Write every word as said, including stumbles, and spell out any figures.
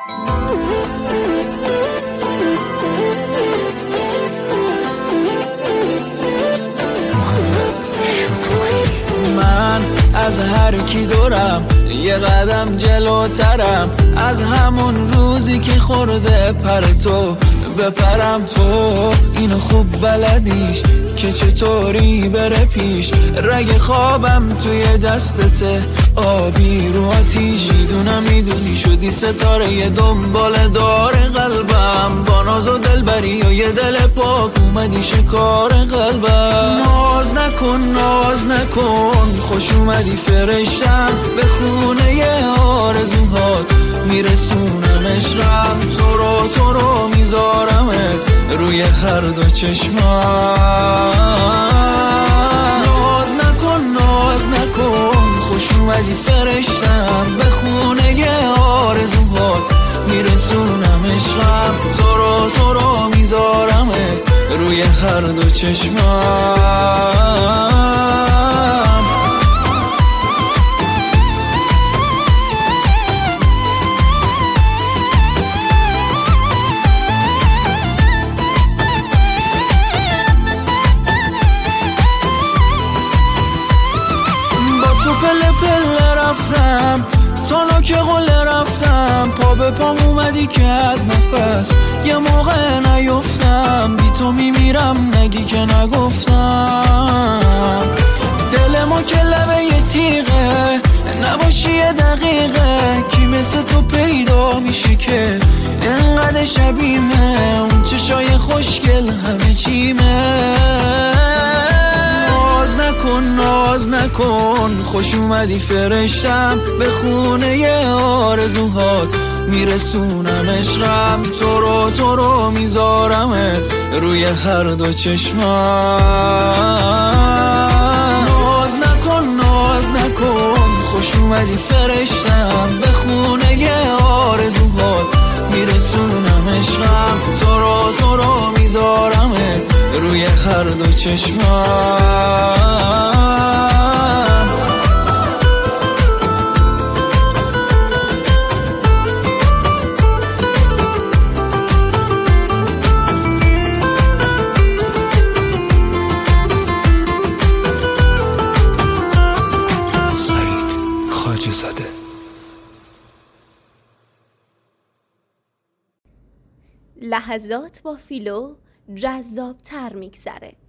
من از هر کی دورم یه قدم جلوترم، از همون روزی که خورده پر تو بپرم. تو اینو خوب بلدیش که چطوری بره پیش، رگ خوابم توی دستته آبی رو آتیش. میدونم میدونی شدی ستاره یه دنبال دار قلبم، با ناز و دلبری و یه دل پاک اومدی شکار قلبم. ناز نکن ناز نکن خوش اومدی فرشتم، به خونه یه آرزوهات میرسونم عشقم. تو رو تو رو میذارمت روی هر دو چشمم. ناز نکن ناز نکن خوش اومدی فرشتم، به خونه یه آرزوهات میرسونم عشقم. تو رو تو رو میذارمت روی هر دو چشمم. پله پله رفتم تا نوک قله رفتم، پا به پام اومدی که از نفس یه موقع نیفتم. بی تو میمیرم نگی که نگفتم، دل ما که لبه یه تیغه نباشی یه دقیقه، کی مثل تو پیدا میشه که انقدر شبیمه، اون چشای خوشگل همه چیمه. ناز نکن ناز نکن خوش اومدی فرشتم، به خونه یه آرزوهات میرسونم عشقم. تو رو تو رو میذارمت روی هر دو چشمم. ناز نکن ناز نکن خوش اومدی فرشتم، به خونه یه آرزوهات میرسونم عشقم. تو رو تو رو میذارمت روی هر دو چشمم. سعید خواجه زاده. لحظات با فیلو جذاب تر میگذره.